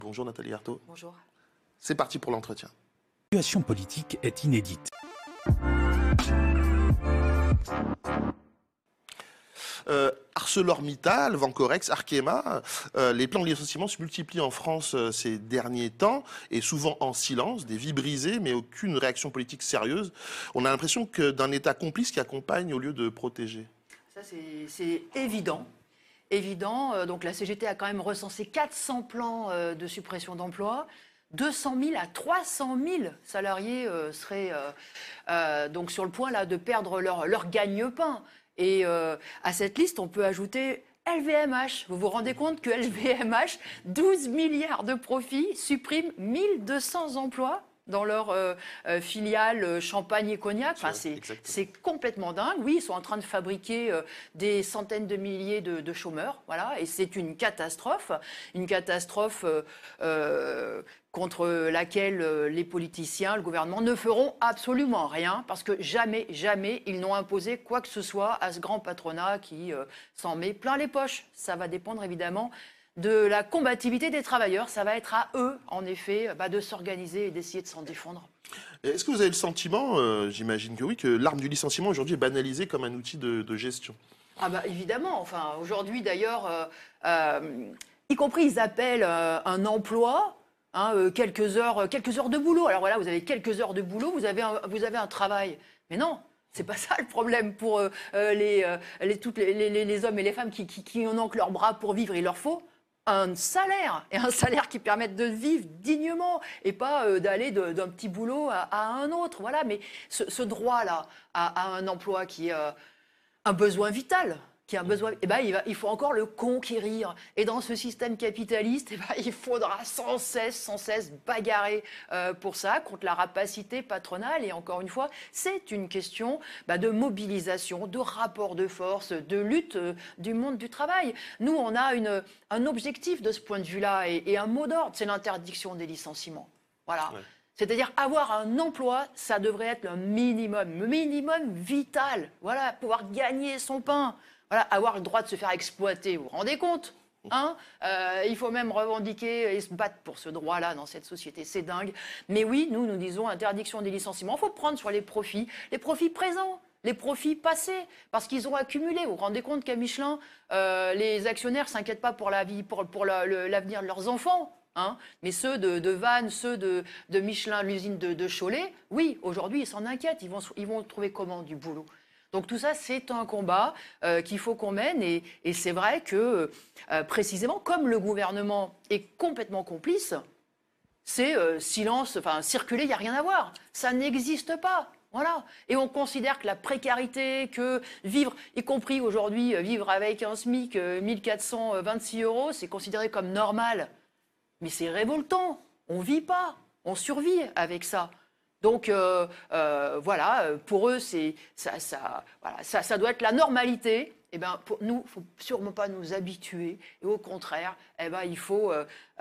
Bonjour Nathalie Arthaud. Bonjour. C'est parti pour l'entretien. La situation politique est inédite. ArcelorMittal, Vancorex, Arkema, les plans de licenciement se multiplient en France ces derniers temps et souvent en silence, des vies brisées mais aucune réaction politique sérieuse. On a l'impression que d'un État complice qui accompagne au lieu de protéger. Ça, c'est évident. Donc la CGT a quand même recensé 400 plans de suppression d'emplois. 200 000 à 300 000 salariés seraient donc sur le point là, de perdre leur gagne-pain. Et à cette liste, on peut ajouter LVMH. Vous vous rendez compte que LVMH, 12 milliards de profits, supprime 1200 emplois dans leur filiale champagne et cognac. Enfin, c'est complètement dingue. Oui, ils sont en train de fabriquer des centaines de milliers de chômeurs. Voilà, et c'est une catastrophe. Une catastrophe contre laquelle les politiciens, le gouvernement ne feront absolument rien parce que jamais, jamais ils n'ont imposé quoi que ce soit à ce grand patronat qui s'en met plein les poches. Ça va dépendre évidemment de la combativité des travailleurs. Ça va être à eux, en effet, de s'organiser et d'essayer de s'en défendre. Est-ce que vous avez le sentiment, j'imagine que oui, que l'arme du licenciement aujourd'hui est banalisée comme un outil de gestion? Ah bah évidemment. Enfin, aujourd'hui d'ailleurs, y compris ils appellent un emploi quelques heures de boulot. Alors voilà, vous avez quelques heures de boulot, vous avez un travail. Mais non. C'est pas ça le problème pour les hommes et les femmes qui en ont que leurs bras pour vivre. Il leur faut un salaire, et un salaire qui permette de vivre dignement et pas d'aller d'un petit boulot à un autre. Voilà, mais ce droit-là à un emploi qui est un besoin vital, qui a besoin, il faut encore le conquérir. Et dans ce système capitaliste, il faudra sans cesse bagarrer pour ça, contre la rapacité patronale. Et encore une fois, c'est une question de mobilisation, de rapport de force, de lutte du monde du travail. Nous, on a un objectif de ce point de vue-là et un mot d'ordre, c'est l'interdiction des licenciements. Voilà. Ouais. C'est-à-dire avoir un emploi, ça devrait être le minimum vital. Voilà, pouvoir gagner son pain. Voilà, avoir le droit de se faire exploiter, vous vous rendez compte il faut même revendiquer et se battre pour ce droit-là dans cette société, c'est dingue. Mais oui, nous disons interdiction des licenciements. Il faut prendre sur les profits présents, les profits passés, parce qu'ils ont accumulé. Vous vous rendez compte qu'à Michelin, les actionnaires ne s'inquiètent pas pour l'avenir de leurs enfants. Mais ceux de Vannes, ceux de Michelin, l'usine de Cholet, oui, aujourd'hui, ils s'en inquiètent. Ils vont trouver comment du boulot? Donc tout ça, c'est un combat qu'il faut qu'on mène. Et c'est vrai que, précisément, comme le gouvernement est complètement complice, c'est silence, enfin, circuler, il n'y a rien à voir. Ça n'existe pas. Voilà. Et on considère que la précarité, que vivre, y compris aujourd'hui, vivre avec un SMIC, 1426 €, c'est considéré comme normal. Mais c'est révoltant. On ne vit pas. On survit avec ça. Donc voilà, pour eux, ça doit être la normalité. Et pour nous, il ne faut sûrement pas nous habituer. Et au contraire, il faut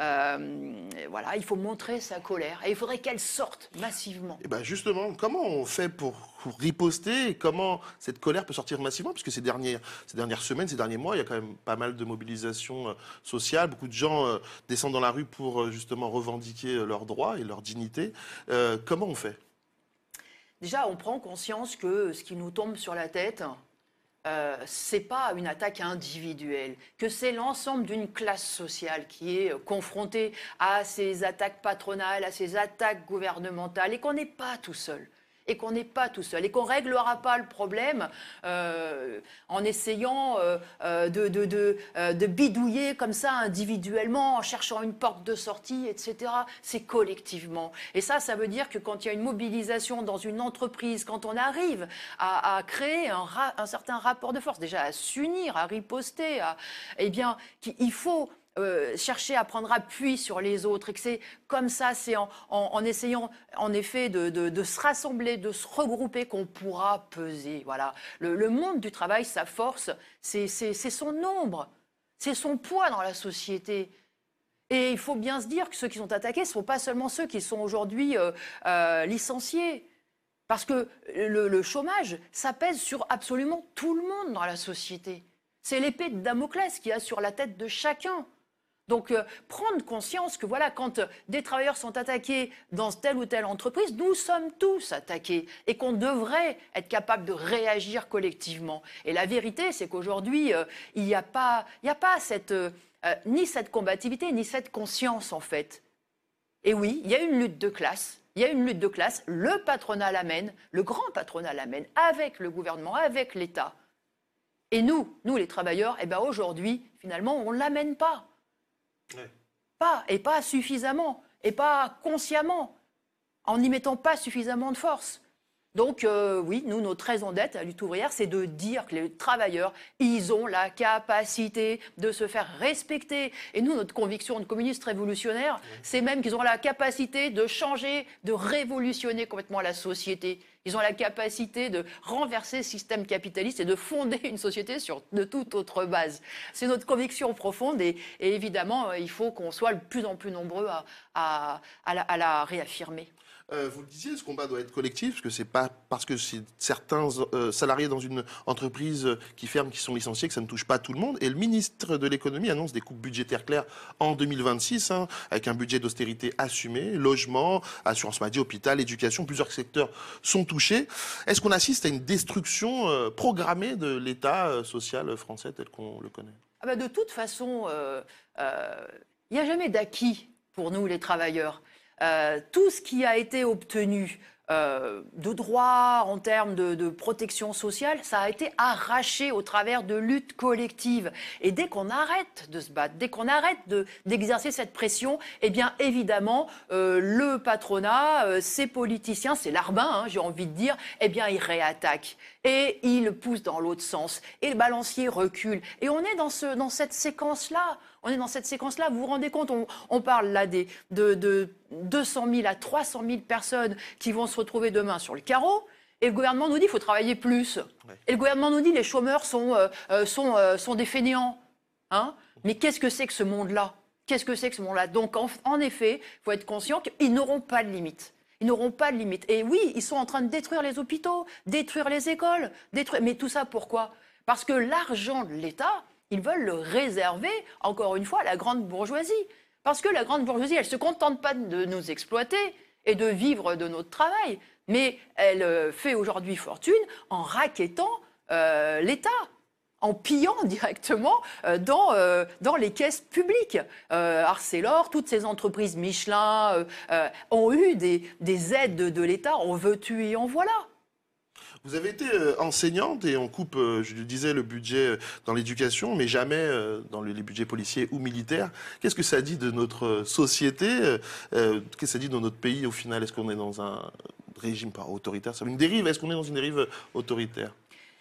montrer sa colère. Et il faudrait qu'elle sorte massivement. Et justement, comment on fait pour riposter et comment cette colère peut sortir massivement? Parce que ces dernières semaines, ces derniers mois, il y a quand même pas mal de mobilisations sociales. Beaucoup de gens descendent dans la rue pour justement revendiquer leurs droits et leur dignité. Comment on fait? Déjà, on prend conscience que ce qui nous tombe sur la tête, c'est pas une attaque individuelle, que c'est l'ensemble d'une classe sociale qui est confrontée à ces attaques patronales, à ces attaques gouvernementales, et qu'on n'est pas tout seul. Et qu'on ne réglera pas le problème en essayant de bidouiller comme ça individuellement, en cherchant une porte de sortie, etc. C'est collectivement. Et ça veut dire que quand il y a une mobilisation dans une entreprise, quand on arrive à créer un certain rapport de force, déjà à s'unir, à riposter, il faut chercher à prendre appui sur les autres, et que c'est comme ça, c'est en essayant en effet de se rassembler, de se regrouper qu'on pourra peser. Voilà. Le monde du travail, sa force, c'est son nombre, c'est son poids dans la société. Et il faut bien se dire que ceux qui sont attaqués ne sont pas seulement ceux qui sont aujourd'hui licenciés. Parce que le chômage, ça pèse sur absolument tout le monde dans la société. C'est l'épée de Damoclès qu'il y a sur la tête de chacun. Donc, prendre conscience que voilà, quand des travailleurs sont attaqués dans telle ou telle entreprise, nous sommes tous attaqués et qu'on devrait être capable de réagir collectivement. Et la vérité, c'est qu'aujourd'hui, il n'y a pas cette, ni cette combativité, ni cette conscience, en fait. Et oui, il y a une lutte de classe. Il y a une lutte de classe. Le patronat l'amène, le grand patronat l'amène, avec le gouvernement, avec l'État. Et nous les travailleurs, eh ben aujourd'hui, finalement, on ne l'amène pas. Ouais. Pas suffisamment, et pas consciemment, en n'y mettant pas suffisamment de force. Donc oui, nous, notre raison d'être à Lutte ouvrière, c'est de dire que les travailleurs, ils ont la capacité de se faire respecter. Et nous, notre conviction de communistes révolutionnaires, c'est même qu'ils ont la capacité de changer, de révolutionner complètement la société. Ils ont la capacité de renverser le système capitaliste et de fonder une société sur de toute autre base. C'est notre conviction profonde et évidemment, il faut qu'on soit de plus en plus nombreux à la réaffirmer. Vous le disiez, ce combat doit être collectif, parce que c'est pas parce que c'est certains salariés dans une entreprise qui ferme, qui sont licenciés, que ça ne touche pas tout le monde. Et le ministre de l'économie annonce des coupes budgétaires claires en 2026, avec un budget d'austérité assumé, logement, assurance maladie, hôpital, éducation, plusieurs secteurs sont touchés. Est-ce qu'on assiste à une destruction programmée de l'État social français tel qu'on le connaît ? De toute façon, il n'y a jamais d'acquis pour nous, les travailleurs. Tout ce qui a été obtenu de droits en termes de protection sociale, ça a été arraché au travers de luttes collectives. Et dès qu'on arrête de se battre, dès qu'on arrête d'exercer cette pression, eh bien évidemment, le patronat, ces politiciens, c'est larbin, j'ai envie de dire, eh bien ils réattaquent. Et ils poussent dans l'autre sens. Et le balancier recule. Et on est dans cette séquence-là. Vous vous rendez compte, on parle là de 200 000 à 300 000 personnes qui vont se retrouver demain sur le carreau. Et le gouvernement nous dit qu'il faut travailler plus. Ouais. Et le gouvernement nous dit que les chômeurs sont des fainéants. Mais qu'est-ce que c'est que ce monde-là ? Donc, en effet, il faut être conscient qu'ils n'auront pas de limite. Ils n'auront pas de limite. Et oui, ils sont en train de détruire les hôpitaux, détruire les écoles. Mais tout ça, pourquoi ? Parce que l'argent de l'État, ils veulent le réserver, encore une fois, à la grande bourgeoisie. Parce que la grande bourgeoisie, elle ne se contente pas de nous exploiter et de vivre de notre travail, mais elle fait aujourd'hui fortune en rackettant l'État, en pillant directement dans les caisses publiques. Arcelor, toutes ces entreprises Michelin ont eu des aides de l'État, on veut tuer, en voilà. Vous avez été enseignante et on coupe, je le disais, le budget dans l'éducation, mais jamais dans les budgets policiers ou militaires. Qu'est-ce que ça dit de notre société ? Qu'est-ce que ça dit de notre pays au final ? Est-ce qu'on est dans un régime pas autoritaire ? C'est une dérive. Est-ce qu'on est dans une dérive autoritaire ?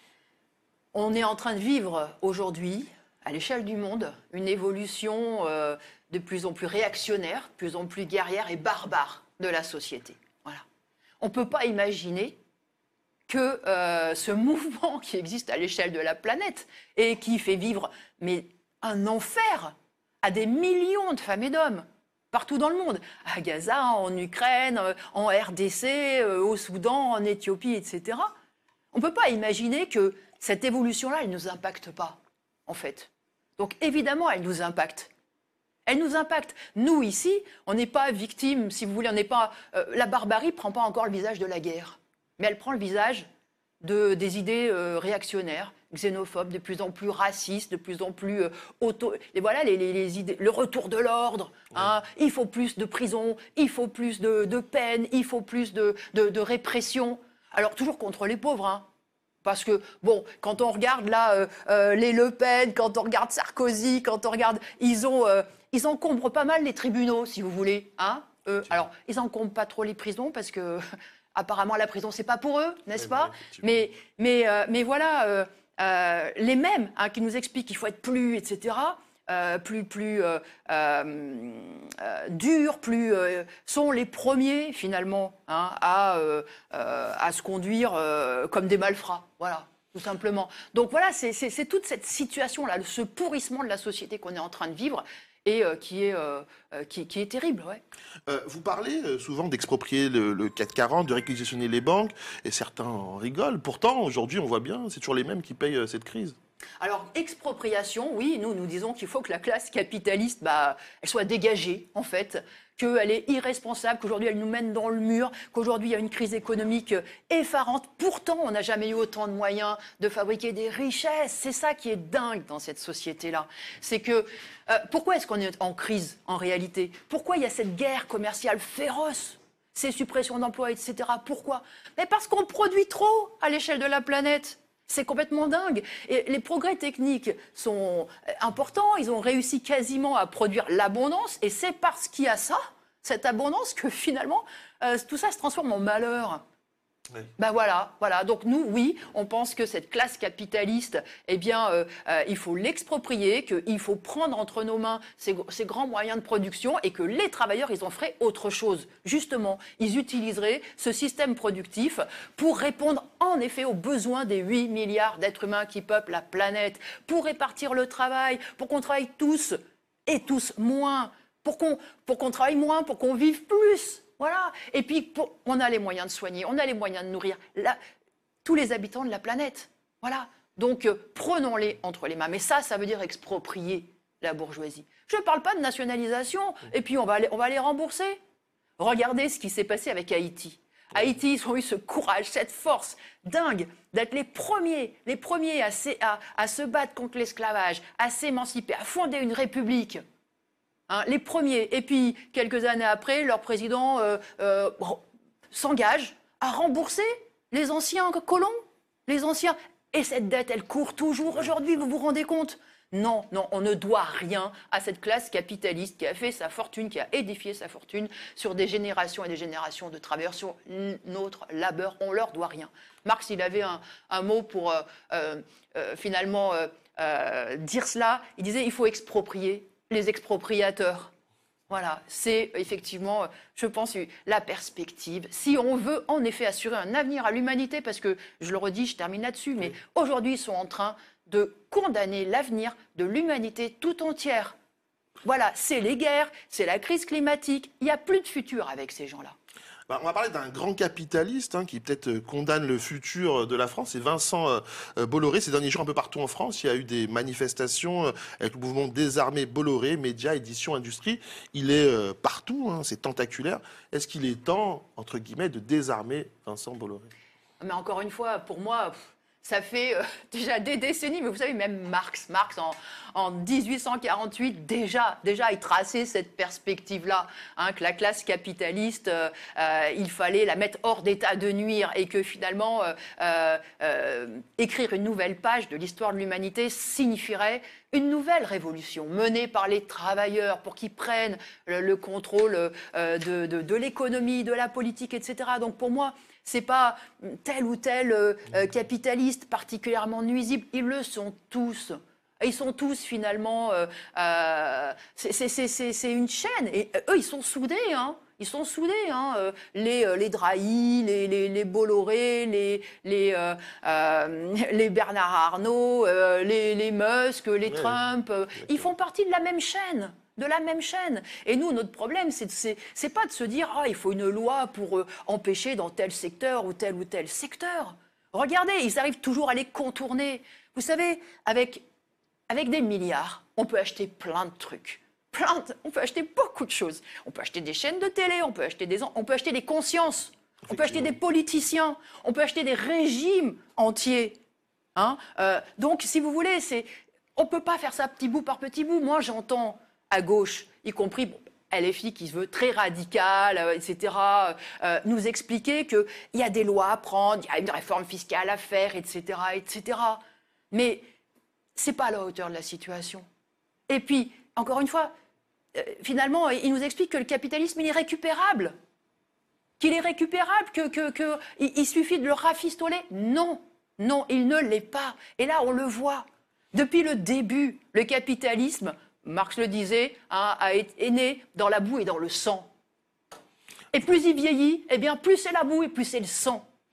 On est en train de vivre aujourd'hui, à l'échelle du monde, une évolution de plus en plus réactionnaire, de plus en plus guerrière et barbare de la société. Voilà. On ne peut pas imaginer que ce mouvement qui existe à l'échelle de la planète et qui fait vivre un enfer à des millions de femmes et d'hommes partout dans le monde, à Gaza, en Ukraine, en RDC, au Soudan, en Éthiopie, etc. On ne peut pas imaginer que cette évolution-là, elle ne nous impacte pas, en fait. Donc évidemment, elle nous impacte. Elle nous impacte. Nous, ici, on n'est pas victimes, si vous voulez, on n'est pas... la barbarie ne prend pas encore le visage de la guerre. Mais elle prend le visage des idées réactionnaires, xénophobes, de plus en plus racistes, de plus en plus Et voilà les idées, le retour de l'ordre. Il faut plus de prison, il faut plus de peine, il faut plus de répression. Alors toujours contre les pauvres, Parce que, bon, quand on regarde là les Le Pen, quand on regarde Sarkozy, quand on regarde... Ils encombrent pas mal les tribunaux, si vous voulez. Alors, ils n'encombrent pas trop les prisons parce que... Apparemment, la prison, c'est pas pour eux, n'est-ce pas ? Mais voilà, les mêmes qui nous expliquent qu'il faut être plus, etc., plus durs, sont les premiers, finalement, à se conduire comme des malfrats. Voilà, tout simplement. Donc voilà, c'est toute cette situation-là, ce pourrissement de la société qu'on est en train de vivre. Et qui est terrible, ouais. Vous parlez souvent d'exproprier le CAC 40, de réquisitionner les banques, et certains en rigolent. Pourtant, aujourd'hui, on voit bien, c'est toujours les mêmes qui payent cette crise. Alors, expropriation, oui, nous disons qu'il faut que la classe capitaliste, elle soit dégagée, en fait, qu'elle est irresponsable, qu'aujourd'hui elle nous mène dans le mur, qu'aujourd'hui il y a une crise économique effarante. Pourtant, on n'a jamais eu autant de moyens de fabriquer des richesses. C'est ça qui est dingue dans cette société-là. C'est que, pourquoi est-ce qu'on est en crise, en réalité? Pourquoi il y a cette guerre commerciale féroce? Ces suppressions d'emplois, etc. Pourquoi? Mais parce qu'on produit trop à l'échelle de la planète. C'est complètement dingue. Et les progrès techniques sont importants. Ils ont réussi quasiment à produire l'abondance. Et c'est parce qu'il y a ça, cette abondance, que finalement, tout ça se transforme en malheur. Oui. Voilà. Donc nous, oui, on pense que cette classe capitaliste, il faut l'exproprier, qu'il faut prendre entre nos mains ces grands moyens de production et que les travailleurs, ils en feraient autre chose. Justement, ils utiliseraient ce système productif pour répondre en effet aux besoins des 8 milliards d'êtres humains qui peuplent la planète, pour répartir le travail, pour qu'on travaille tous et tous moins, pour qu'on travaille moins, pour qu'on vive plus. Voilà. Et puis, on a les moyens de soigner, on a les moyens de nourrir tous les habitants de la planète. Voilà. Donc, prenons-les entre les mains. Mais ça veut dire exproprier la bourgeoisie. Je ne parle pas de nationalisation, et puis on va les rembourser. Regardez ce qui s'est passé avec Haïti. Haïti, ils ont eu ce courage, cette force dingue d'être les premiers à se battre contre l'esclavage, à s'émanciper, à fonder une république. Les premiers. Et puis, quelques années après, leur président s'engage à rembourser les anciens colons, les anciens. Et cette dette, elle court toujours aujourd'hui, vous vous rendez compte? Non, on ne doit rien à cette classe capitaliste qui a fait sa fortune, qui a édifié sa fortune sur des générations et des générations de travailleurs, sur notre labeur. On leur doit rien. Marx, il avait un mot pour dire cela. Il disait il faut exproprier les expropriateurs. Voilà, c'est effectivement, je pense, la perspective. Si on veut en effet assurer un avenir à l'humanité, parce que, je le redis, je termine là-dessus, mais aujourd'hui, ils sont en train de condamner l'avenir de l'humanité tout entière. Voilà, c'est les guerres, c'est la crise climatique. Il n'y a plus de futur avec ces gens-là. On va parler d'un grand capitaliste qui peut-être condamne le futur de la France. C'est Vincent Bolloré. Ces derniers jours, un peu partout en France, il y a eu des manifestations avec le mouvement Désarmer Bolloré, médias, édition, industrie. Il est partout, c'est tentaculaire. Est-ce qu'il est temps, entre guillemets, de désarmer Vincent Bolloré? Mais encore une fois, pour moi... Ça fait déjà des décennies, mais vous savez, même Marx en 1848, déjà, il traçait cette perspective-là, que la classe capitaliste, il fallait la mettre hors d'état de nuire et que finalement, écrire une nouvelle page de l'histoire de l'humanité signifierait une nouvelle révolution menée par les travailleurs pour qu'ils prennent le contrôle de l'économie, de la politique, etc. Donc pour moi, c'est pas tel ou tel capitaliste particulièrement nuisible. Ils le sont tous. Ils sont tous finalement... c'est une chaîne. Et eux, ils sont soudés. Ils sont soudés. Les Drahi, les Bolloré, les Bernard Arnault, les Musk, les Trump. Ils font partie de la même chaîne. Et nous, notre problème, c'est pas de se dire il faut une loi pour empêcher dans tel secteur ou tel secteur. Regardez, ils arrivent toujours à les contourner. Vous savez, avec des milliards, on peut acheter plein de trucs. On peut acheter beaucoup de choses. On peut acheter des chaînes de télé, on peut acheter des consciences, on peut acheter des politiciens, on peut acheter des régimes entiers. Donc, si vous voulez, on peut pas faire ça petit bout par petit bout. Moi, j'entends à gauche, y compris LFI qui se veut très radical, etc., nous expliquer qu'il y a des lois à prendre, il y a une réforme fiscale à faire, etc., etc. Mais ce n'est pas à la hauteur de la situation. Et puis, encore une fois, finalement, il nous explique que le capitalisme, il est récupérable. Qu'il est récupérable, qu'il suffit de le rafistoler. Non, il ne l'est pas. Et là, on le voit. Depuis le début, le capitalisme... Marx le disait, est né dans la boue et dans le sang. Et plus il vieillit, plus c'est la boue et plus c'est le sang.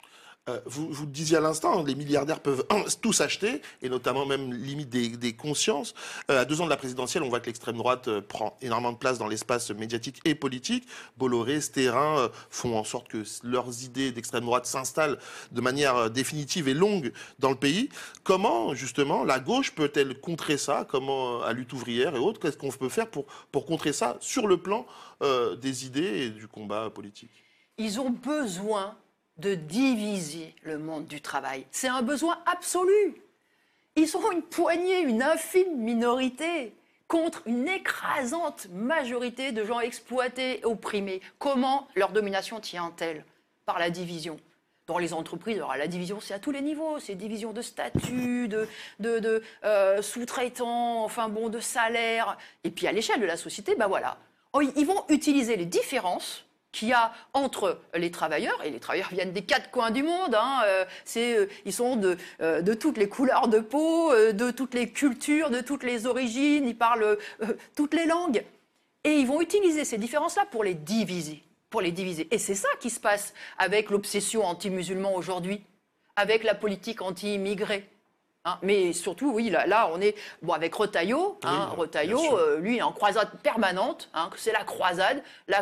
Vous le disiez à l'instant, les milliardaires peuvent tous acheter, et notamment même limite des consciences. À 2 ans de la présidentielle, on voit que l'extrême droite prend énormément de place dans l'espace médiatique et politique. Bolloré, Stérin font en sorte que leurs idées d'extrême droite s'installent de manière définitive et longue dans le pays. Comment, justement, la gauche peut-elle contrer ça? Comment, à Lutte ouvrière et autres, qu'est-ce qu'on peut faire pour contrer ça sur le plan des idées et du combat politique? Ils ont besoin de diviser le monde du travail. C'est un besoin absolu. Ils sont une poignée, une infime minorité contre une écrasante majorité de gens exploités, opprimés. Comment leur domination tient-elle? Par la division. Dans les entreprises, alors la division, c'est à tous les niveaux. C'est division de statut, de sous-traitants, enfin bon, de salaire. Et puis à l'échelle de la société, ben voilà. Ils vont utiliser les différences qu'il y a entre les travailleurs, et les travailleurs viennent des 4 coins du monde, hein, ils sont de toutes les couleurs de peau, de toutes les cultures, de toutes les origines, ils parlent toutes les langues. Et ils vont utiliser ces différences-là pour les diviser. Et c'est ça qui se passe avec l'obsession anti-musulman aujourd'hui, avec la politique anti-immigrés. Hein, mais surtout, oui, là on est avec Retailleau. Hein, oui, Retailleau, lui, il est en croisade permanente. Hein, c'est la croisade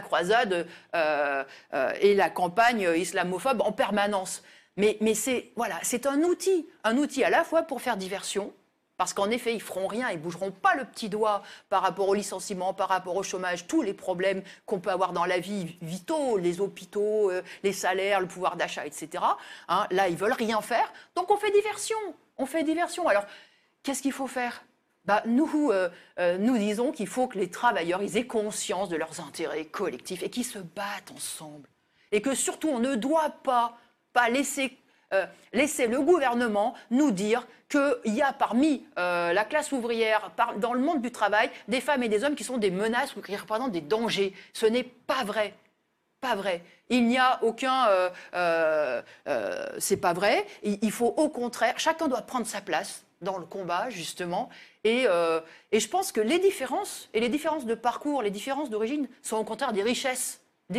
et la campagne islamophobe en permanence. Mais c'est un outil à la fois pour faire diversion, parce qu'en effet, ils feront rien, ils bougeront pas le petit doigt par rapport au licenciement, par rapport au chômage, tous les problèmes qu'on peut avoir dans la vie vitaux, les hôpitaux, les salaires, le pouvoir d'achat, etc. Hein, là, ils veulent rien faire, donc on fait diversion. Alors, qu'est-ce qu'il faut faire? Nous disons qu'il faut que les travailleurs ils aient conscience de leurs intérêts collectifs et qu'ils se battent ensemble. Et que surtout, on ne doit pas laisser le gouvernement nous dire qu'il y a parmi la classe ouvrière, dans le monde du travail, des femmes et des hommes qui sont des menaces ou qui représentent des dangers. Ce n'est pas vrai. Pas vrai. Il n'y a aucun... c'est pas vrai. Il faut au contraire... Chacun doit prendre sa place dans le combat, justement. Et je pense que les différences de parcours, les différences d'origine sont au contraire des richesses.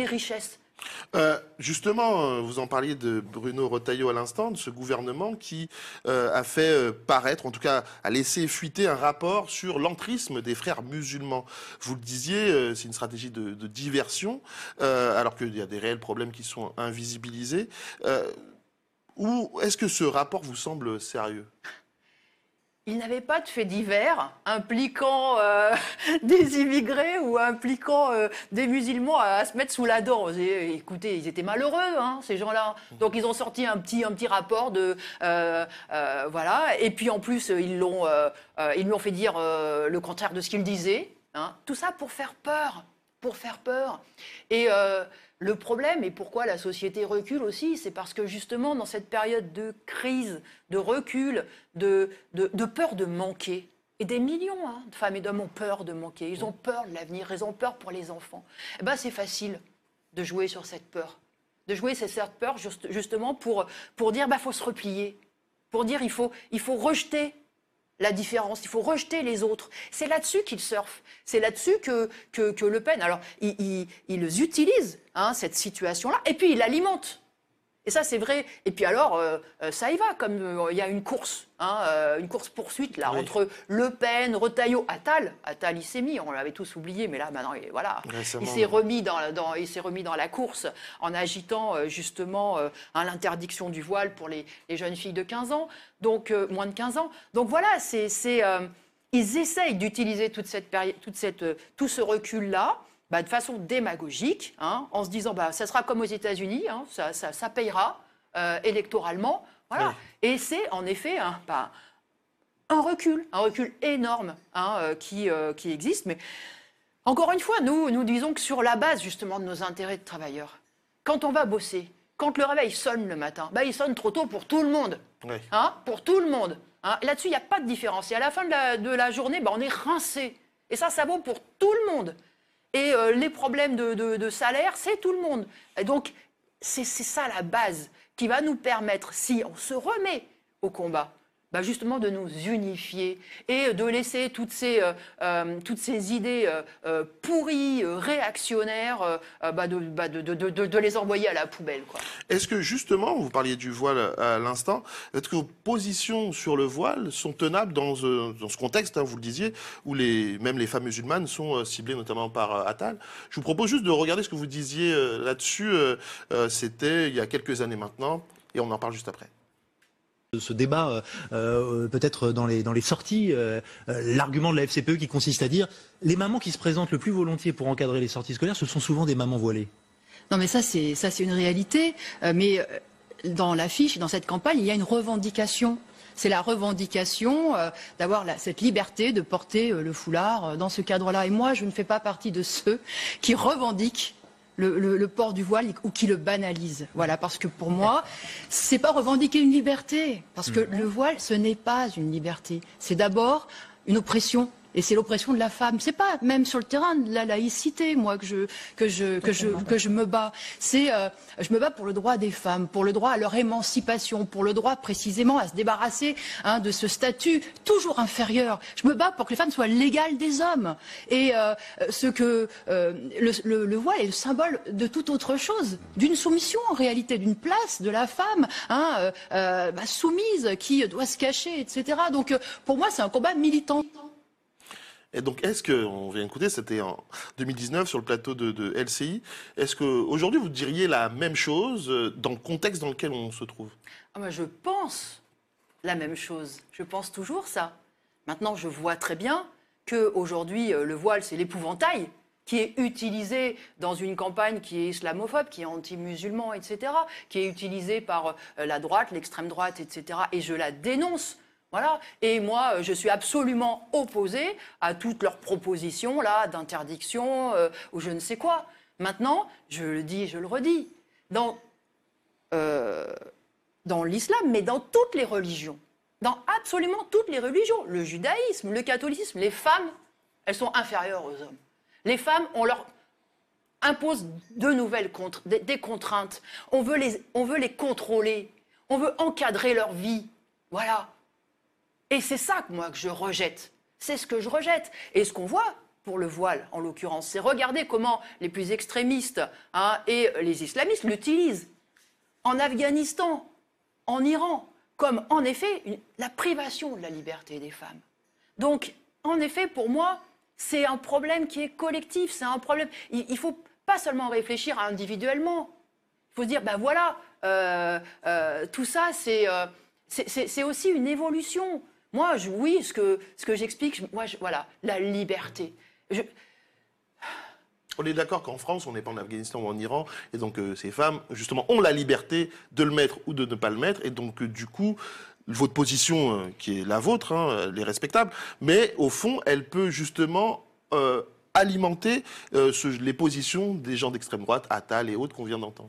Justement, vous en parliez de Bruno Retailleau à l'instant, de ce gouvernement qui a fait paraître, en tout cas a laissé fuiter un rapport sur l'entrisme des frères musulmans. Vous le disiez, c'est une stratégie de diversion, alors qu'il y a des réels problèmes qui sont invisibilisés. Ou est-ce que ce rapport vous semble sérieux ? Il n'avait pas de faits divers impliquant des immigrés ou impliquant des musulmans à se mettre sous la dent. Écoutez, ils étaient malheureux, hein, ces gens-là. Donc ils ont sorti un petit rapport voilà. Et puis en plus, ils lui ont fait dire le contraire de ce qu'il disait. Hein. Tout ça pour faire peur. Et le problème, et pourquoi la société recule aussi, c'est parce que justement, dans cette période de crise, de recul, de peur de manquer, et des millions de femmes et d'hommes ont peur de manquer, ils ont peur de l'avenir, ils ont peur pour les enfants, c'est facile de jouer sur cette peur. De jouer sur cette peur justement pour dire faut se replier, pour dire il faut rejeter la différence, il faut rejeter les autres. C'est là-dessus qu'ils surfent. C'est là-dessus que Le Pen... Alors, ils utilisent cette situation-là, et puis ils l'alimentent. Et ça, c'est vrai. Et puis alors, ça y va, comme il y a une course, une course-poursuite là, oui, entre Le Pen, Retailleau, Attal, il s'est mis, on l'avait tous oublié, mais là, maintenant, voilà, il s'est remis dans la course en agitant justement l'interdiction du voile pour les jeunes filles de 15 ans, donc moins de 15 ans. Donc voilà, ils essayent d'utiliser tout ce recul-là, de façon démagogique, en se disant ça sera comme aux États-Unis, ça payera électoralement. Voilà. Oui. Et c'est en effet un recul énorme qui existe. Mais encore une fois, nous disons que sur la base justement de nos intérêts de travailleurs, quand on va bosser, quand le réveil sonne le matin, il sonne trop tôt pour tout le monde. Oui. Pour tout le monde. Là-dessus, il n'y a pas de différence. Et à la fin de la journée, on est rincé. Et ça vaut pour tout le monde. Et les problèmes de salaire, c'est tout le monde. Et donc, c'est ça la base qui va nous permettre, si on se remet au combat, justement de nous unifier et de laisser toutes ces idées pourries, réactionnaires, de les envoyer à la poubelle, quoi. Est-ce que justement, vous parliez du voile à l'instant, est-ce que vos positions sur le voile sont tenables dans ce contexte, hein, vous le disiez, où même les femmes musulmanes sont ciblées notamment par Attal? Je vous propose juste de regarder ce que vous disiez là-dessus, c'était il y a quelques années maintenant, et on en parle juste après. Ce débat, peut-être dans les sorties, l'argument de la FCPE qui consiste à dire les mamans qui se présentent le plus volontiers pour encadrer les sorties scolaires, ce sont souvent des mamans voilées. Non mais ça c'est une réalité, mais dans l'affiche, dans cette campagne, il y a une revendication. C'est la revendication d'avoir cette liberté de porter le foulard dans ce cadre-là. Et moi, je ne fais pas partie de ceux qui revendiquent le port du voile ou qui le banalise. Voilà, parce que pour moi, c'est pas revendiquer une liberté. Parce que le voile, ce n'est pas une liberté. C'est d'abord une oppression. Et c'est l'oppression de la femme. C'est pas même sur le terrain de la laïcité, moi, que je me bats. Je me bats pour le droit des femmes, pour le droit à leur émancipation, pour le droit précisément à se débarrasser de ce statut toujours inférieur. Je me bats pour que les femmes soient l'égale des hommes. Et le voile est le symbole de toute autre chose, d'une soumission en réalité, d'une place de la femme soumise qui doit se cacher, etc. Donc pour moi, c'est un combat militant. Et donc, est-ce que, on vient d'écouter, c'était en 2019 sur le plateau de LCI, est-ce qu'aujourd'hui vous diriez la même chose dans le contexte dans lequel on se trouve? Moi, je pense la même chose. Je pense toujours ça. Maintenant, je vois très bien qu'aujourd'hui, le voile, c'est l'épouvantail qui est utilisé dans une campagne qui est islamophobe, qui est anti-musulman, etc., qui est utilisé par la droite, l'extrême droite, etc. Et je la dénonce. Voilà. Et moi, je suis absolument opposée à toutes leurs propositions là d'interdiction ou je ne sais quoi. Maintenant, je le dis et je le redis, dans l'islam, mais dans toutes les religions, dans absolument toutes les religions, le judaïsme, le catholicisme, les femmes, elles sont inférieures aux hommes. Les femmes, on leur impose de nouvelles des contraintes. On veut les contrôler. On veut encadrer leur vie. Voilà. Et c'est ça que je rejette. C'est ce que je rejette. Et ce qu'on voit pour le voile, en l'occurrence, c'est regarder comment les plus extrémistes et les islamistes l'utilisent. En Afghanistan, en Iran, comme en effet la privation de la liberté des femmes. Donc, en effet, pour moi, c'est un problème qui est collectif. C'est un problème. Il ne faut pas seulement réfléchir individuellement. Il faut se dire, ben voilà, tout ça, c'est aussi une évolution. Moi, oui, ce que j'explique, voilà, la liberté. On est d'accord qu'en France, on n'est pas en Afghanistan ou en Iran, et donc ces femmes, justement, ont la liberté de le mettre ou de ne pas le mettre, et donc du coup, votre position, qui est la vôtre, elle est respectable, mais au fond, elle peut justement alimenter les positions des gens d'extrême droite, Attal et autres qu'on vient d'entendre.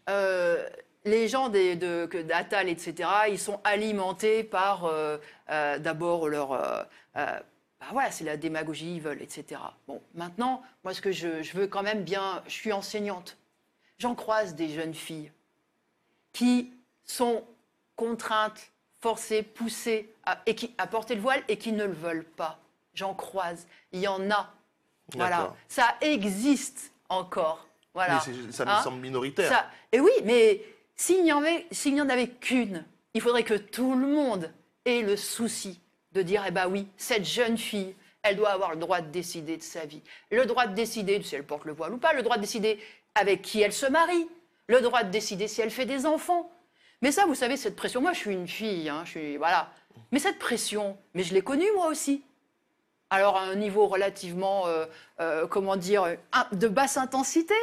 Les gens d'Attal, etc., ils sont alimentés par d'abord leur... voilà, c'est la démagogie, ils veulent, etc. Bon, maintenant, moi, ce que je veux quand même bien... Je suis enseignante. J'en croise des jeunes filles qui sont contraintes, forcées, poussées à porter le voile et qui ne le veulent pas. J'en croise. Il y en a. Voilà. Ça existe encore. Voilà. Mais ça me semble minoritaire. Et oui, mais... S'il n'y en avait qu'une, il faudrait que tout le monde ait le souci de dire, eh ben oui, cette jeune fille, elle doit avoir le droit de décider de sa vie. Le droit de décider si elle porte le voile ou pas, le droit de décider avec qui elle se marie, le droit de décider si elle fait des enfants. Mais ça, vous savez, cette pression, moi je suis une fille, voilà. Mais cette pression, mais je l'ai connue moi aussi. Alors à un niveau relativement, de basse intensité,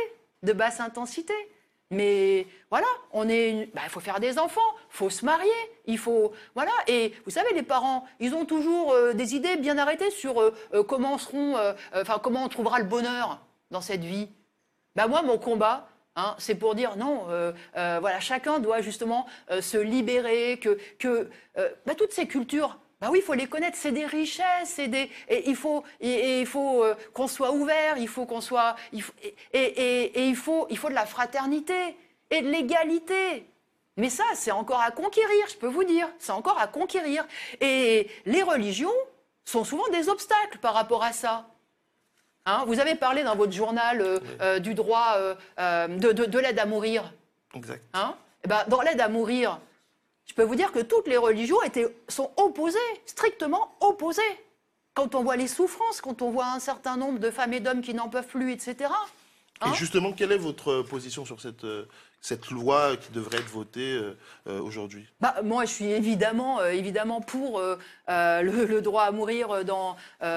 Mais voilà, il faut faire des enfants, il faut se marier, voilà. Et vous savez, les parents, ils ont toujours des idées bien arrêtées sur comment on trouvera le bonheur dans cette vie. Moi, mon combat, c'est pour dire non, voilà, chacun doit justement se libérer, toutes ces cultures. Oui, il faut les connaître, c'est des richesses, et il faut qu'on soit ouvert, il faut qu'on soit, il faut de la fraternité et de l'égalité. Mais ça, c'est encore à conquérir, je peux vous dire. C'est encore à conquérir. Et les religions sont souvent des obstacles par rapport à ça. Hein, vous avez parlé dans votre journal du droit de l'aide à mourir. Exact. Hein, et ben, dans l'aide à mourir, je peux vous dire que toutes les religions sont opposées, strictement opposées. Quand on voit les souffrances, quand on voit un certain nombre de femmes et d'hommes qui n'en peuvent plus, etc. Hein, et justement, quelle est votre position sur cette loi qui devrait être votée aujourd'hui? Moi, je suis évidemment pour le droit à mourir dans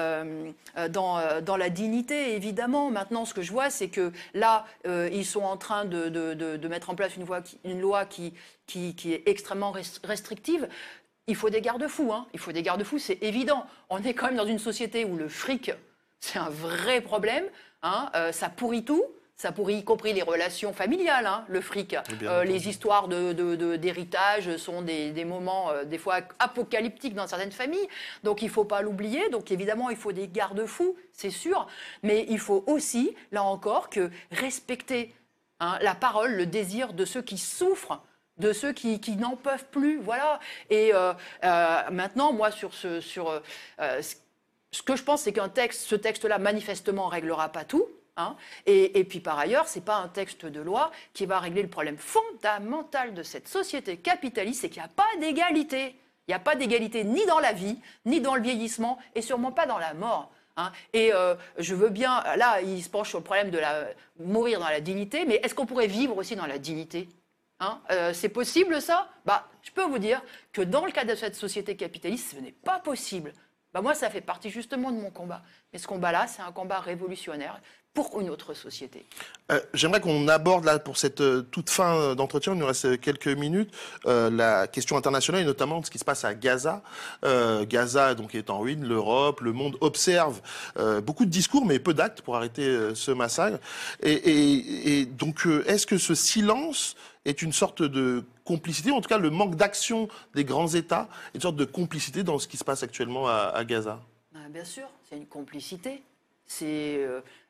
la dignité, évidemment. Maintenant, ce que je vois, c'est que là, ils sont en train de mettre en place une loi qui est extrêmement restrictive. Il faut des garde-fous, hein. Il faut des garde-fous, c'est évident. On est quand même dans une société où le fric, c'est un vrai problème. Hein, ça pourrit tout. Ça pourrit y compris les relations familiales, hein, le fric. Les histoires d'héritage sont des moments, des fois, apocalyptiques dans certaines familles. Donc, il ne faut pas l'oublier. Donc, évidemment, il faut des garde-fous, c'est sûr. Mais il faut aussi, là encore, respecter la parole, le désir de ceux qui souffrent, de ceux qui n'en peuvent plus. Voilà. Et maintenant, moi, ce que je pense, c'est ce texte-là, manifestement, ne réglera pas tout. Hein, et puis par ailleurs, ce n'est pas un texte de loi qui va régler le problème fondamental de cette société capitaliste, c'est qu'il n'y a pas d'égalité. Il n'y a pas d'égalité ni dans la vie, ni dans le vieillissement, et sûrement pas dans la mort. Hein. Et je veux bien, là, il se penche sur le problème de mourir dans la dignité, mais est-ce qu'on pourrait vivre aussi dans la dignité? Hein, c'est possible ça? Je peux vous dire que dans le cas de cette société capitaliste, ce n'est pas possible. Moi, ça fait partie justement de mon combat. Mais ce combat-là, c'est un combat révolutionnaire pour une autre société. J'aimerais qu'on aborde là, pour cette toute fin d'entretien, il nous reste quelques minutes, la question internationale et notamment ce qui se passe à Gaza. Gaza donc est en ruine, l'Europe, le monde observe beaucoup de discours mais peu d'actes pour arrêter ce massacre. Et donc est-ce que ce silence est une sorte de complicité, en tout cas le manque d'action des grands États, est une sorte de complicité dans ce qui se passe actuellement à Gaza? Bien sûr, c'est une complicité. C'est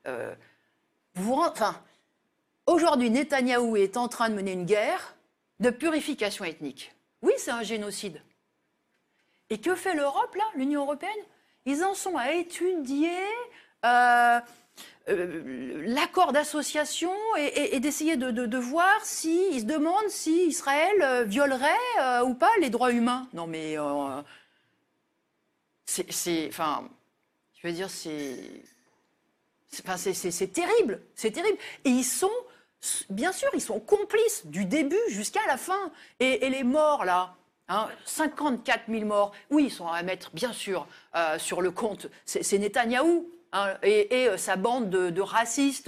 aujourd'hui, Netanyahou est en train de mener une guerre de purification ethnique. Oui, c'est un génocide. Et que fait l'Europe, là, l'Union européenne? Ils en sont à étudier l'accord d'association et d'essayer de voir ils se demandent si Israël violerait ou pas les droits humains. Non, mais je veux dire, c'est terrible, c'est terrible. Et bien sûr, ils sont complices du début jusqu'à la fin. Et les morts, là, 54 000 morts, oui, ils sont à mettre, bien sûr, sur le compte. C'est Netanyahou et sa bande de racistes,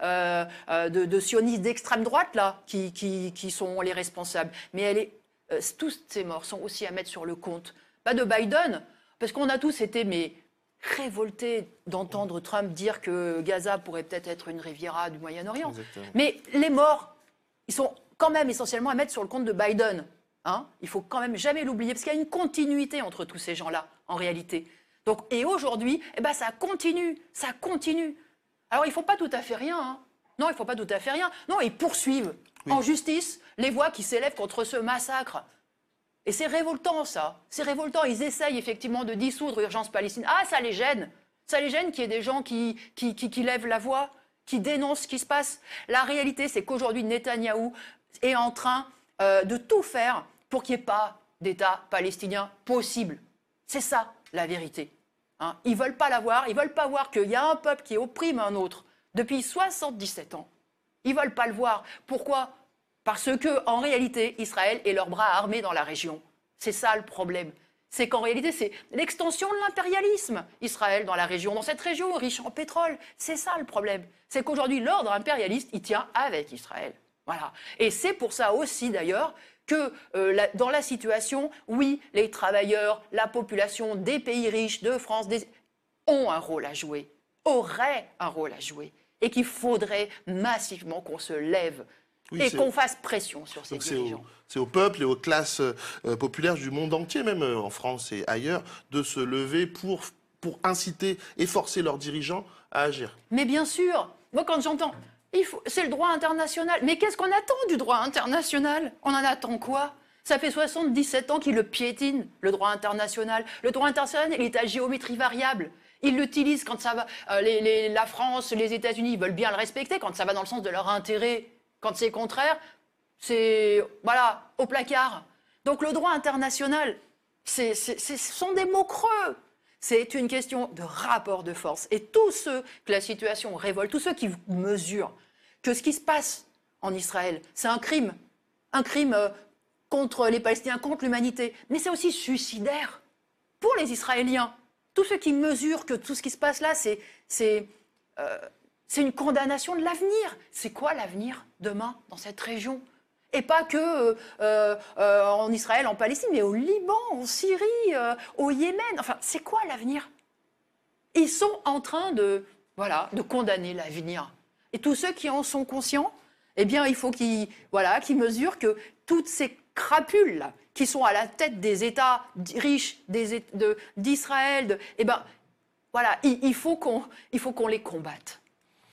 de sionistes d'extrême droite, là, qui sont les responsables. Mais tous ces morts sont aussi à mettre sur le compte. Pas de Biden, parce qu'on a tous été révoltés d'entendre Trump dire que Gaza pourrait peut-être être une Riviera du Moyen-Orient. Exactement. Mais les morts, ils sont quand même essentiellement à mettre sur le compte de Biden. Hein, il faut quand même jamais l'oublier, parce qu'il y a une continuité entre tous ces gens-là, en réalité. Donc, et aujourd'hui, ça continue, ça continue. Alors, il ne faut pas tout à fait rien. Hein. Non, il ne faut pas tout à fait rien. Non, ils poursuivent en justice les voix qui s'élèvent contre ce massacre. Et c'est révoltant, ça. C'est révoltant. Ils essayent effectivement de dissoudre l'urgence palestinienne. Ah, ça les gêne. Ça les gêne qu'il y ait des gens qui lèvent la voix, qui dénoncent ce qui se passe. La réalité, c'est qu'aujourd'hui, Netanyahou est en train de tout faire pour qu'il n'y ait pas d'État palestinien possible. C'est ça, la vérité. Hein, ils ne veulent pas la voir. Ils ne veulent pas voir qu'il y a un peuple qui opprime un autre depuis 77 ans. Ils ne veulent pas le voir. Pourquoi ? Parce qu'en réalité, Israël est leur bras armé dans la région. C'est ça le problème. C'est qu'en réalité, c'est l'extension de l'impérialisme, Israël, dans la région, dans cette région riche en pétrole. C'est ça le problème. C'est qu'aujourd'hui, l'ordre impérialiste, il tient avec Israël. Voilà. Et c'est pour ça aussi, d'ailleurs, que dans la situation, oui, les travailleurs, la population des pays riches, de France, ont un rôle à jouer, auraient un rôle à jouer. Et qu'il faudrait massivement qu'on se lève. Oui, et qu'on fasse pression sur ces dirigeants. C'est au peuple et aux classes populaires du monde entier, même en France et ailleurs, de se lever pour inciter et forcer leurs dirigeants à agir. Mais bien sûr, moi quand j'entends, C'est le droit international. Mais qu'est-ce qu'on attend du droit international? On en attend quoi? Ça fait 77 ans qu'il le piétine, le droit international. Le droit international, il est à géométrie variable. Ils l'utilisent quand ça va. La France, les États-Unis veulent bien le respecter quand ça va dans le sens de leur intérêt. Quand c'est contraire, c'est voilà, au placard. Donc le droit international, ce sont des mots creux. C'est une question de rapport de force. Et tous ceux que la situation révolte, tous ceux qui mesurent que ce qui se passe en Israël, c'est un crime contre les Palestiniens, contre l'humanité, mais c'est aussi suicidaire pour les Israéliens. Tous ceux qui mesurent que tout ce qui se passe là, c'est une condamnation de l'avenir. C'est quoi l'avenir demain dans cette région? Et pas que en Israël, en Palestine, mais au Liban, en Syrie, au Yémen. Enfin, c'est quoi l'avenir? Ils sont en train de condamner l'avenir. Et tous ceux qui en sont conscients, eh bien, il faut qu'ils mesurent que toutes ces crapules-là, qui sont à la tête des États riches d'Israël, il faut qu'on les combatte.